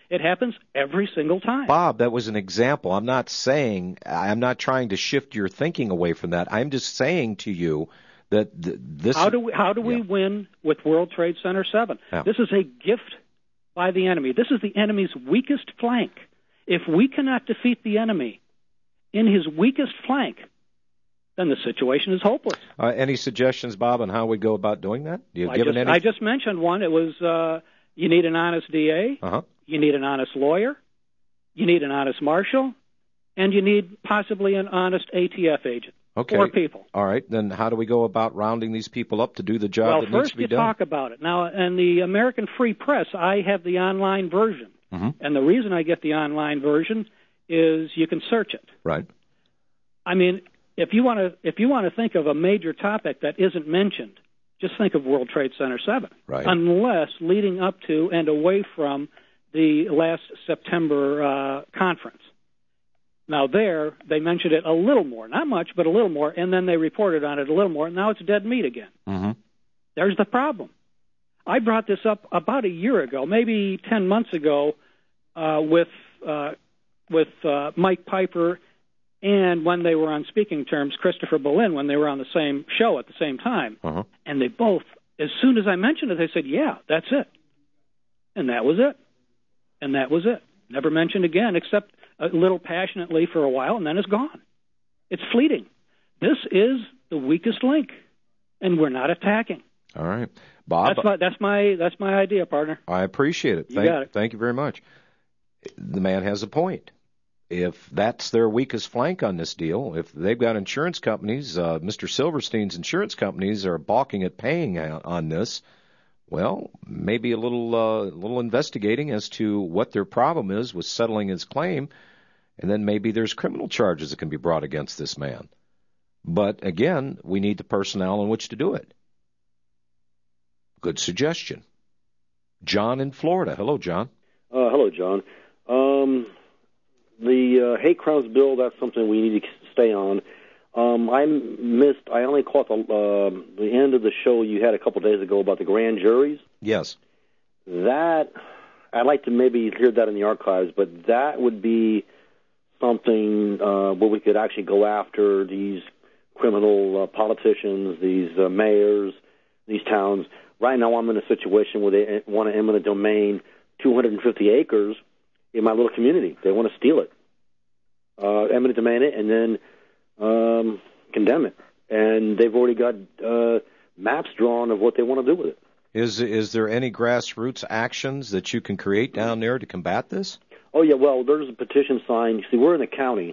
It happens every single time. Bob, that was an example. I'm not trying to shift your thinking away from that. I'm just saying to you that this. How do we win with World Trade Center 7? Yeah. This is a gift by the enemy. This is the enemy's weakest flank. If we cannot defeat the enemy in his weakest flank, then the situation is hopeless. Any suggestions, Bob, on how we go about doing that? I just mentioned one. It was you need an honest DA, you need an honest lawyer, you need an honest marshal, and you need possibly an honest ATF agent. Okay. 4 people. All right. Then how do we go about rounding these people up to do the job that needs to be done? Well, first you talk about it. Now, in the American Free Press, I have the online version. Mm-hmm. And the reason I get the online version is you can search it. Right. I mean, if you want to think of a major topic that isn't mentioned, just think of World Trade Center 7. Right. Unless leading up to and away from the last September conference. Now there, they mentioned it a little more, not much, but a little more, and then they reported on it a little more, and now it's dead meat again. Mm-hmm. There's the problem. I brought this up about a year ago, maybe 10 months ago, with Mike Piper, and when they were on speaking terms, Christopher Boleyn, when they were on the same show at the same time. Uh-huh. And they both, as soon as I mentioned it, they said, yeah, that's it. And that was it. And that was it. Never mentioned again, except a little passionately for a while, and then it's gone. It's fleeting. This is the weakest link, and we're not attacking. All right, Bob. That's my idea, partner. I appreciate it. You got it. Thank you very much. The man has a point. If that's their weakest flank on this deal, if they've got insurance companies, Mr. Silverstein's insurance companies are balking at paying on this. Well, maybe a little investigating as to what their problem is with settling his claim, and then maybe there's criminal charges that can be brought against this man. But again, we need the personnel in which to do it. Good suggestion. John in Florida. Hello, John. Hello, John. The hate crimes bill, that's something we need to stay on. I only caught the end of the show you had a couple days ago about the grand juries. Yes. That, I'd like to maybe hear that in the archives, but that would be something where we could actually go after these criminal politicians, these mayors, these towns. Right now I'm in a situation where they want to eminent domain 250 acres in my little community. They want to steal it, eminent domain it, and then condemn it. And they've already got maps drawn of what they want to do with it. Is there any grassroots actions that you can create down there to combat this? Oh, yeah, well, there's a petition signed. See, we're in a county,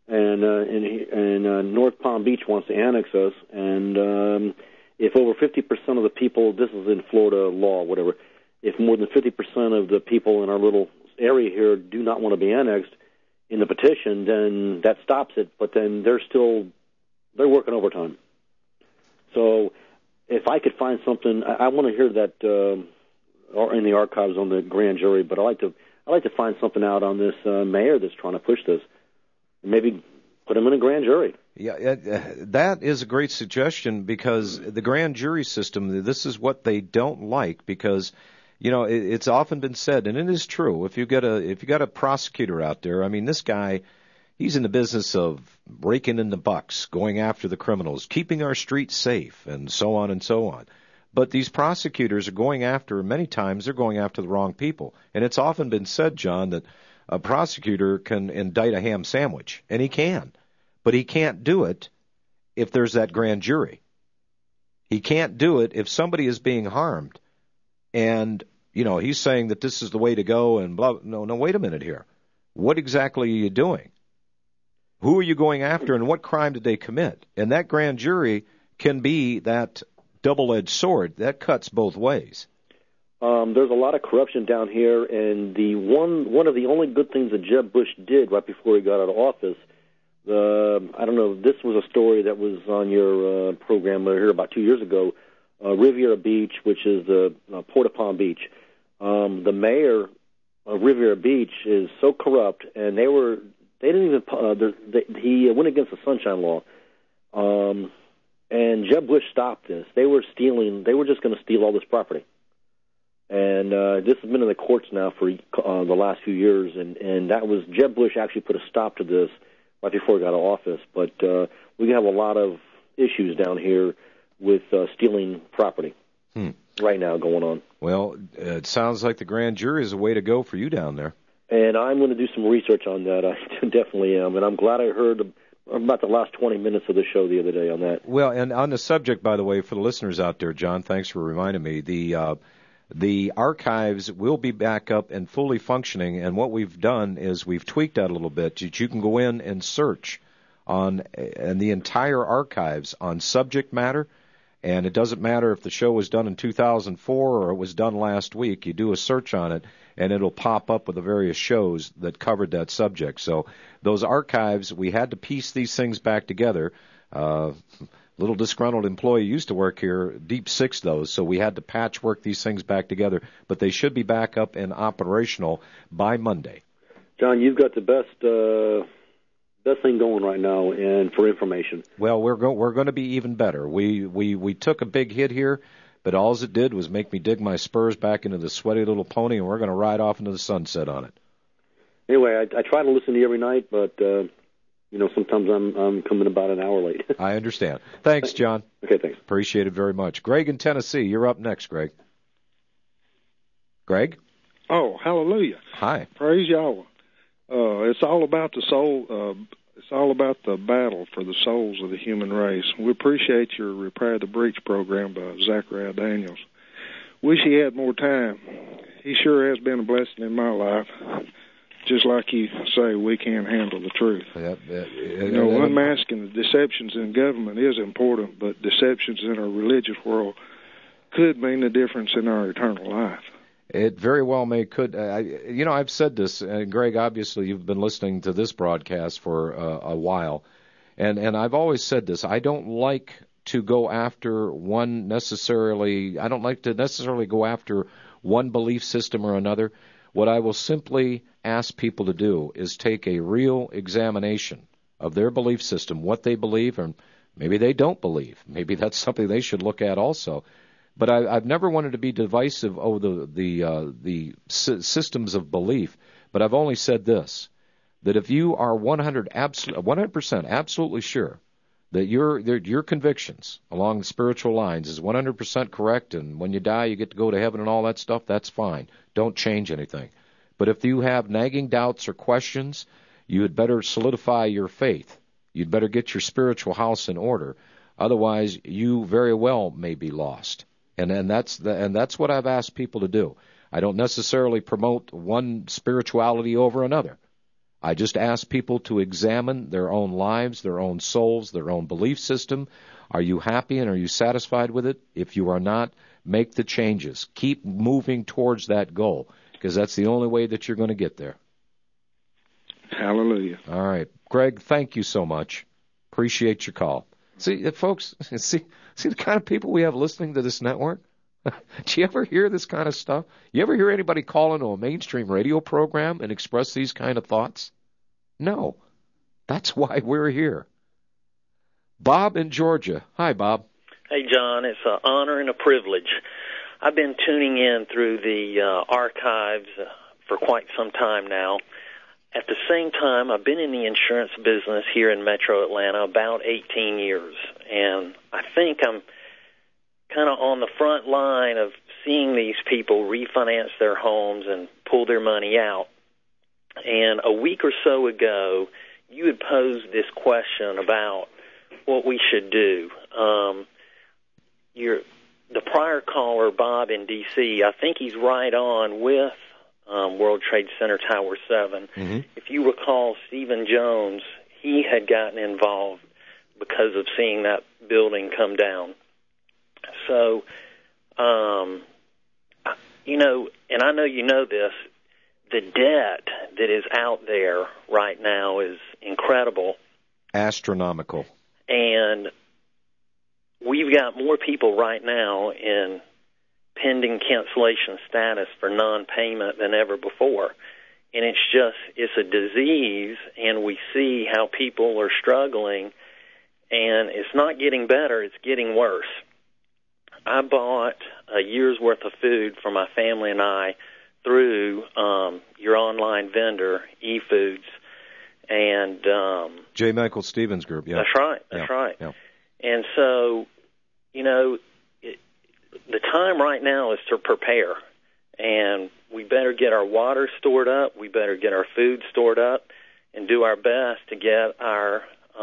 and North Palm Beach wants to annex us, and if over 50% of the people, this is in Florida law, whatever, if more than 50% of the people in our little area here do not want to be annexed in the petition, then that stops it, but then they're working overtime. So if I could find something, I want to hear that in the archives on the grand jury, but I'd like to find something out on this mayor that's trying to push this. Maybe put him in a grand jury. Yeah, that is a great suggestion, because the grand jury system, this is what they don't like, because it's often been said, and it is true, if you got a prosecutor out there, I mean, this guy, he's in the business of raking in the bucks, going after the criminals, keeping our streets safe, and so on and so on. But these prosecutors are many times they're going after the wrong people. And it's often been said, John, that a prosecutor can indict a ham sandwich, and he can. But he can't do it if there's that grand jury. He can't do it if somebody is being harmed. And, he's saying that this is the way to go and blah. No, wait a minute here. What exactly are you doing? Who are you going after, and what crime did they commit? And that grand jury can be that double-edged sword that cuts both ways. There's a lot of corruption down here, and one of the only good things that Jeb Bush did right before he got out of office, I don't know, this was a story that was on your program here about 2 years ago, Riviera Beach, which is the Port of Palm Beach. The mayor of Riviera Beach is so corrupt, and he went against the Sunshine Law. And Jeb Bush stopped this. They were just going to steal all this property. And this has been in the courts now for the last few years, and that was Jeb Bush actually put a stop to this right before he got out of office. But we have a lot of issues down here with stealing property right now going on. Well, it sounds like the grand jury is a way to go for you down there. And I'm going to do some research on that. I definitely am. And I'm glad I heard about the last 20 minutes of the show the other day on that. Well, and on the subject, by the way, for the listeners out there, John, thanks for reminding me, the archives will be back up and fully functioning, and what we've done is we've tweaked that a little bit. That you can go in and search on the entire archives on subject matter, and it doesn't matter if the show was done in 2004 or it was done last week. You do a search on it, and it'll pop up with the various shows that covered that subject. So those archives, we had to piece these things back together. Little disgruntled employee used to work here, deep six those, so we had to patchwork these things back together, but they should be back up and operational by Monday. John, you've got the best thing going right now, and for information. Well, we're going to be even better. We took a big hit here, but all it did was make me dig my spurs back into the sweaty little pony, and we're going to ride off into the sunset on it. Anyway, I try to listen to you every night, but sometimes I'm coming about an hour late. I understand. Thanks, John. Okay, thanks. Appreciate it very much. Greg in Tennessee, you're up next, Greg. Greg? Oh, hallelujah. Hi. Praise Yahweh. It's all about the soul. It's all about the battle for the souls of the human race. We appreciate your Repair the Breach program by Zachariah Daniels. Wish he had more time. He sure has been a blessing in my life. Just like you say, we can't handle the truth. Unmasking the deceptions in government is important, but deceptions in our religious world could mean the difference in our eternal life. It very well could. I've said this, and Greg, obviously you've been listening to this broadcast for a while, and I've always said this. I don't like to go after one necessarily. I don't like to necessarily go after one belief system or another. What I will simply ask people to do is take a real examination of their belief system, what they believe, and maybe they don't believe. Maybe that's something they should look at also. But I've never wanted to be divisive over the systems of belief. But I've only said this, that if you are 100% absolutely sure that your convictions along spiritual lines is 100% correct, and when you die you get to go to heaven and all that stuff, that's fine. Don't change anything. But if you have nagging doubts or questions, you had better solidify your faith. You'd better get your spiritual house in order. Otherwise, you very well may be lost. And that's what I've asked people to do. I don't necessarily promote one spirituality over another. I just ask people to examine their own lives, their own souls, their own belief system. Are you happy and are you satisfied with it? If you are not, make the changes. Keep moving towards that goal, because that's the only way that you're going to get there. Hallelujah. All right. Greg, thank you so much. Appreciate your call. See, folks, see the kind of people we have listening to this network? Do you ever hear this kind of stuff? You ever hear anybody call into a mainstream radio program and express these kind of thoughts? No. That's why we're here. Bob in Georgia. Hi, Bob. Hey, John. It's an honor and a privilege. I've been tuning in through the archives for quite some time now. At the same time, I've been in the insurance business here in Metro Atlanta about 18 years, and I think I'm kind of on the front line of seeing these people refinance their homes and pull their money out. And a week or so ago, you had posed this question about what we should do. The prior caller, Bob in D.C., I think he's right on with World Trade Center Tower 7. Mm-hmm. If you recall, Stephen Jones, he had gotten involved because of seeing that building come down. So, and I know you know this, the debt that is out there right now is incredible. Astronomical. And we've got more people right now in pending cancellation status for non-payment than ever before. And it's a disease, and we see how people are struggling, and it's not getting better, it's getting worse. I bought a year's worth of food for my family and I through your online vendor, eFoods, and J. Michael Stevens Group. Yeah, that's right. That's right. Yeah. And so, the time right now is to prepare, and we better get our water stored up. We better get our food stored up, and do our best to get our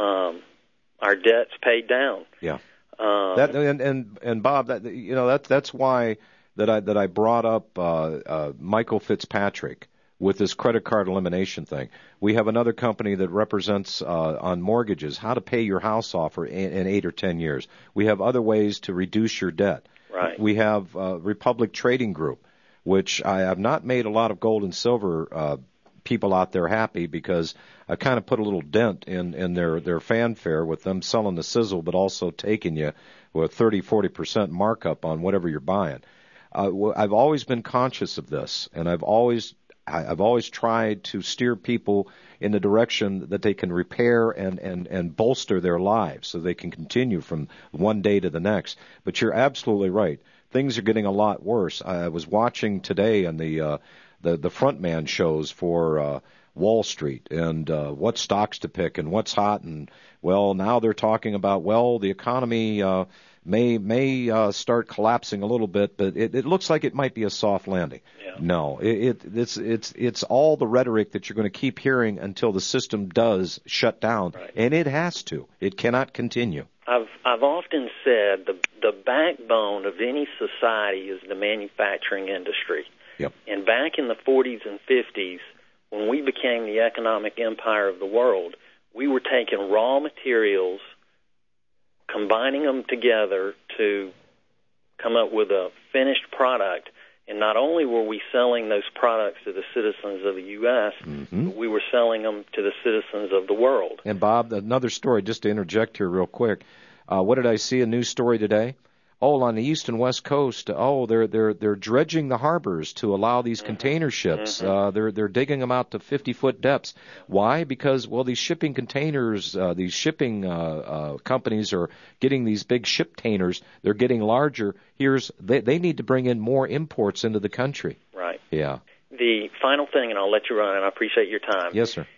debts paid down. Yeah. And Bob, that's why that I brought up Michael Fitzpatrick with this credit card elimination thing. We have another company that represents on mortgages how to pay your house off in 8 or 10 years. We have other ways to reduce your debt. Right. We have Republic Trading Group, which I have not made a lot of gold and silver people out there happy because I kind of put a little dent in their fanfare with them selling the sizzle, but also taking you with 30-40% markup on whatever you're buying. I've always been conscious of this, and I've always tried to steer people in the direction that they can repair and bolster their lives so they can continue from one day to the next. But you're absolutely right. Things are getting a lot worse. I was watching today on the frontman shows for Wall Street and what stocks to pick and what's hot. And, well, now they're talking about, the economy may start collapsing a little bit, but it looks like it might be a soft landing. Yeah. No, it's all the rhetoric that you're going to keep hearing until the system does shut down, right. And it has to. It cannot continue. I've often said the backbone of any society is the manufacturing industry. Yep. And back in the 40s and 50s, when we became the economic empire of the world, we were taking raw materials, combining them together to come up with a finished product. And not only were we selling those products to the citizens of the U.S., but we were selling them to the citizens of the world. And, Bob, another story, just to interject here real quick. What did I see? A news story today? On the east and west coast, they're dredging the harbors to allow these container ships. They're digging them out to 50-foot depths. Why? Because these shipping containers, these shipping companies are getting these big ship-tainers. They're getting larger. They need to bring in more imports into the country. Right. Yeah. The final thing, and I'll let you run, and I appreciate your time. Yes, sir.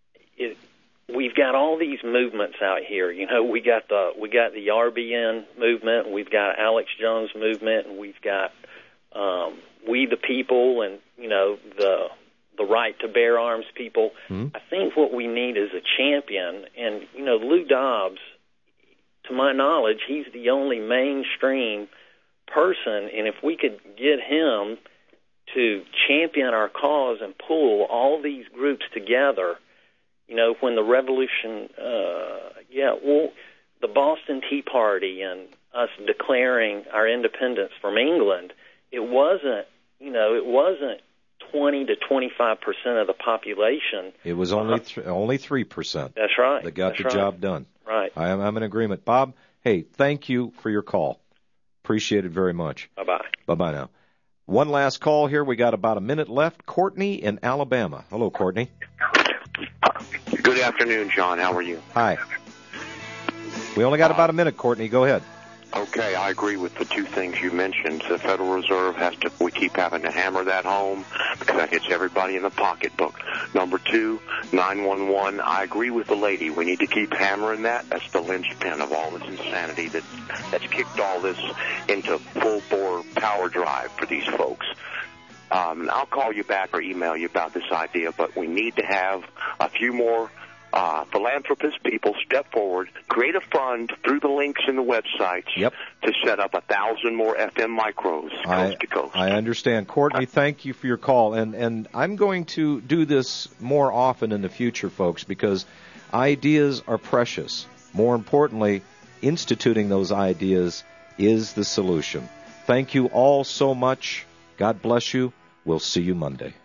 We've got all these movements out here. We got the RBN movement, we've got Alex Jones movement, and we've got We the People, and the right to bear arms people. I think what we need is a champion, and Lou Dobbs, to my knowledge, he's the only mainstream person, and if we could get him to champion our cause and pull all these groups together. When the revolution, the Boston Tea Party and us declaring our independence from England, it wasn't 20 to 25% of the population. It was only 3%. That's right. That got the job done. Right. I'm in agreement. Bob, hey, thank you for your call. Appreciate it very much. Bye-bye. Bye-bye now. One last call here. We got about a minute left. Courtney in Alabama. Hello, Courtney. Good afternoon, John. How are you? Hi. We only got about a minute, Courtney. Go ahead. Okay, I agree with the two things you mentioned. The Federal Reserve we keep having to hammer that home because that hits everybody in the pocketbook. Number two, 911. I agree with the lady. We need to keep hammering that. That's the linchpin of all this insanity that's kicked all this into full-bore power drive for these folks. I'll call you back or email you about this idea, but we need to have a few more philanthropist people step forward, create a fund through the links in the websites to set up 1,000 more FM micros coast to coast. I understand. Courtney, thank you for your call. And I'm going to do this more often in the future, folks, because ideas are precious. More importantly, instituting those ideas is the solution. Thank you all so much. God bless you. We'll see you Monday.